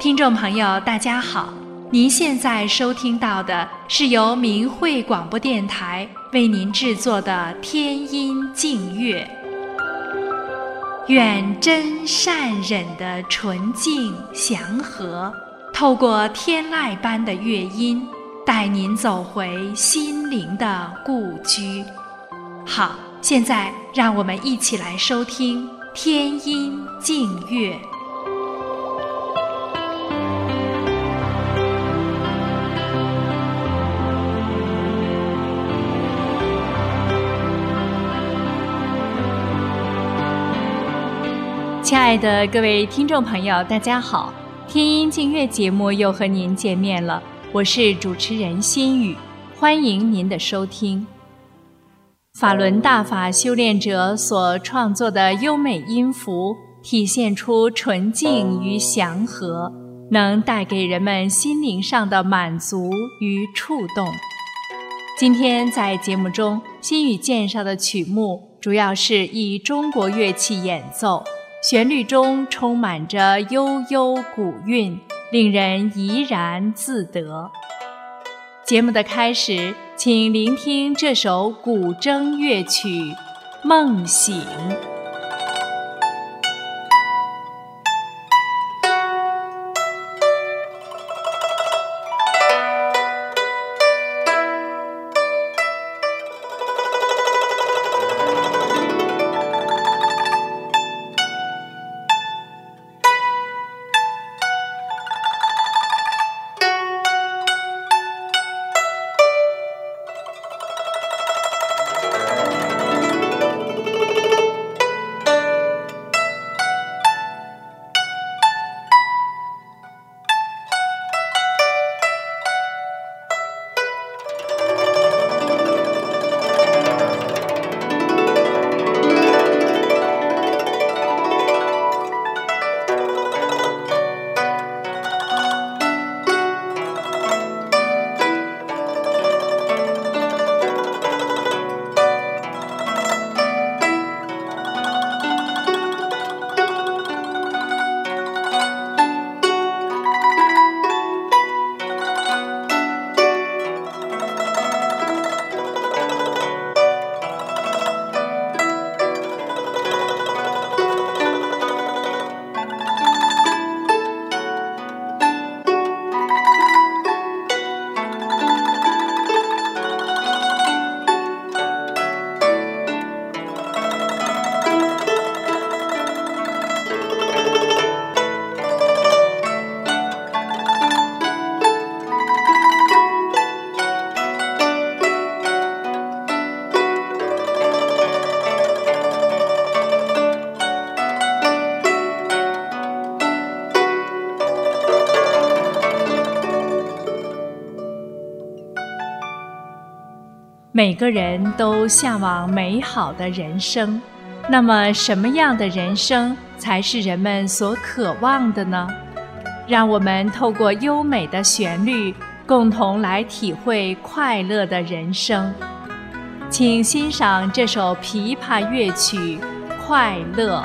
听众朋友大家好，您现在收听到的是由明慧广播电台为您制作的天音净乐。愿真善忍的纯净祥和，透过天籁般的乐音，带您走回心灵的故居。好，现在让我们一起来收听天音净乐。亲爱的各位听众朋友大家好，天音净乐节目又和您见面了，我是主持人心雨，欢迎您的收听。法轮大法修炼者所创作的优美音符，体现出纯净与祥和，能带给人们心灵上的满足与触动。今天在节目中，心雨介绍的曲目主要是以中国乐器演奏，旋律中充满着悠悠古韵，令人怡然自得。节目的开始，请聆听这首古筝乐曲《梦醒》。每个人都向往美好的人生，那么什么样的人生才是人们所渴望的呢？让我们透过优美的旋律，共同来体会快乐的人生。请欣赏这首琵琶乐曲《快乐》。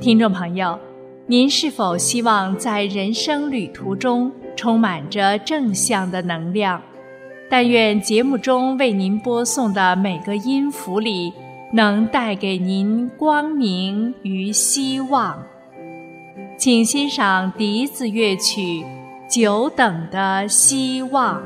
听众朋友，您是否希望在人生旅途中充满着正向的能量？但愿节目中为您播送的每个音符里，能带给您光明与希望。请欣赏笛子乐曲《久等的希望》。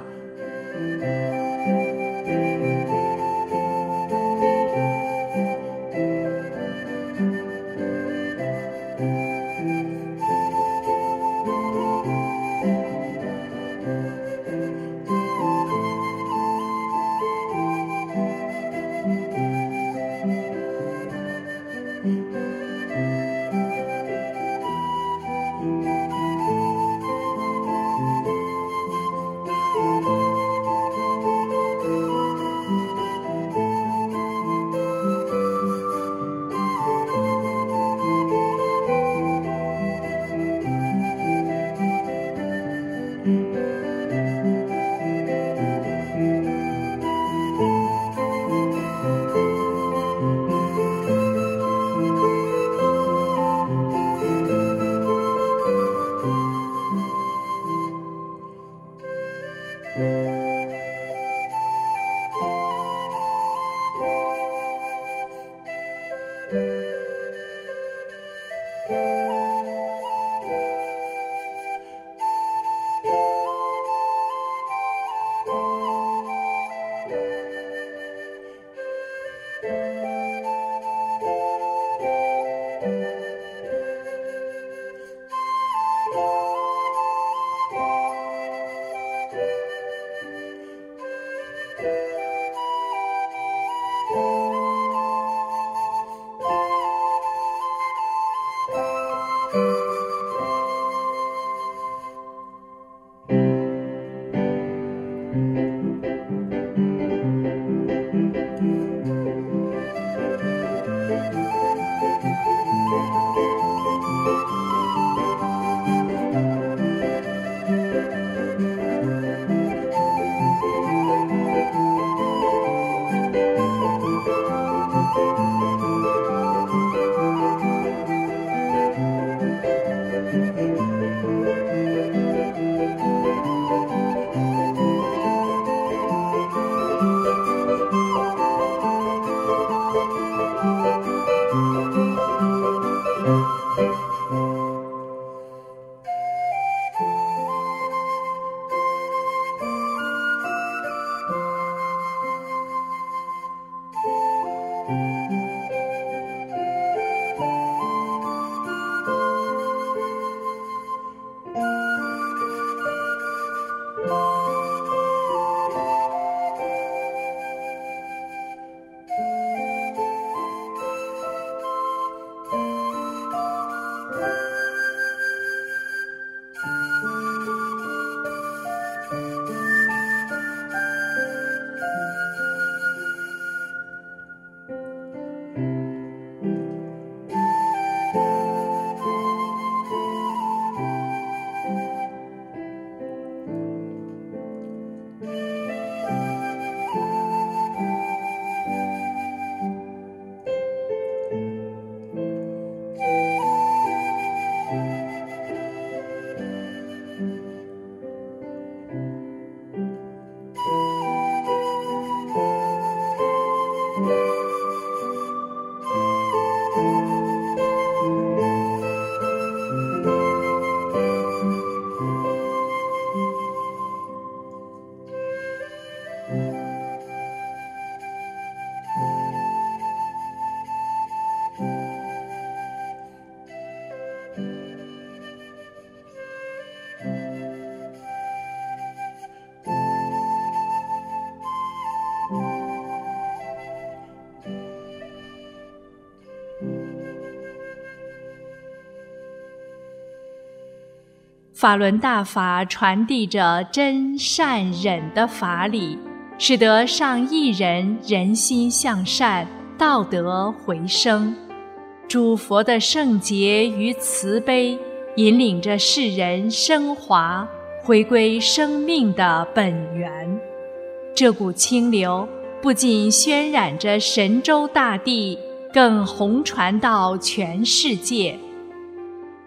法轮大法传递着真善忍的法理，使得上亿人人心向善，道德回升。诸佛的圣洁与慈悲，引领着世人升华，回归生命的本源。这股清流不仅渲染着神州大地，更红传到全世界，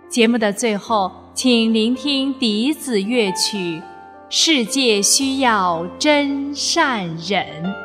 节目的最后，请聆听笛子乐曲《世界需要真善忍》。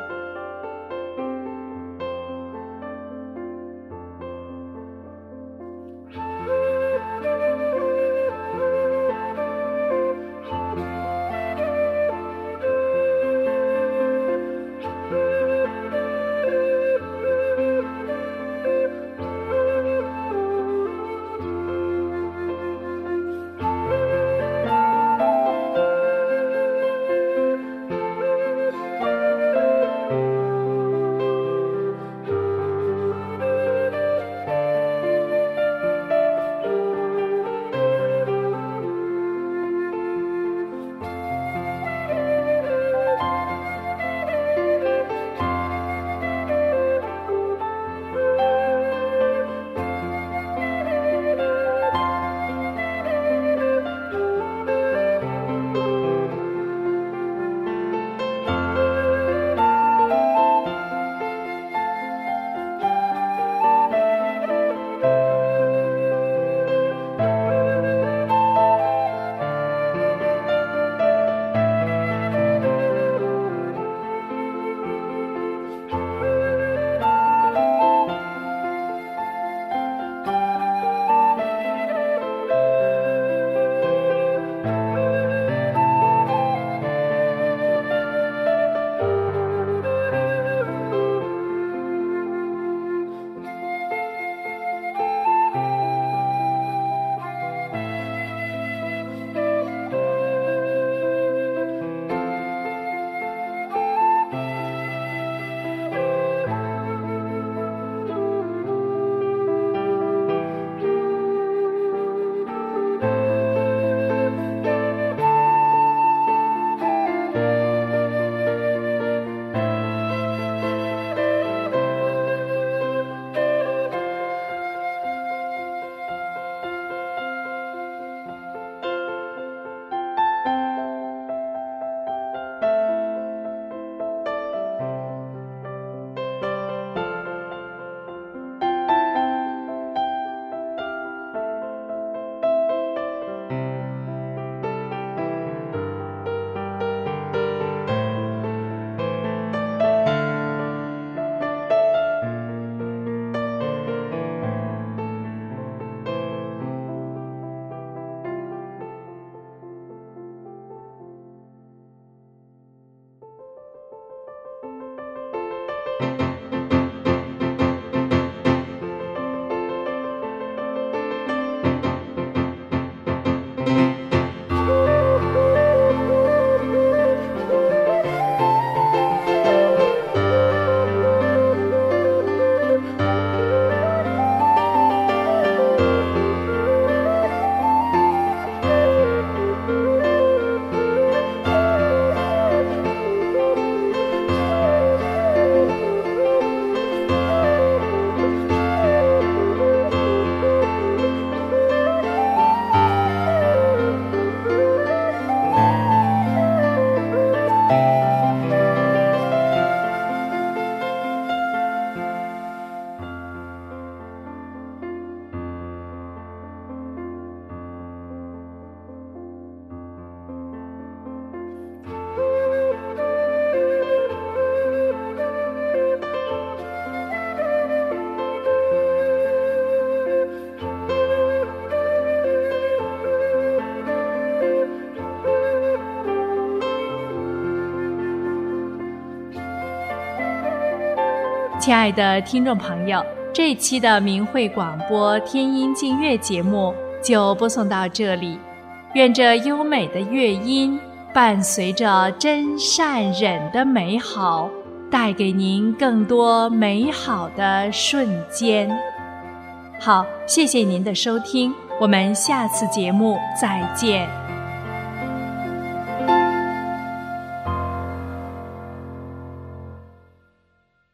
亲爱的听众朋友，这一期的明慧广播天音净乐节目就播送到这里。愿这优美的乐音伴随着真善忍的美好，带给您更多美好的瞬间。好，谢谢您的收听，我们下次节目再见。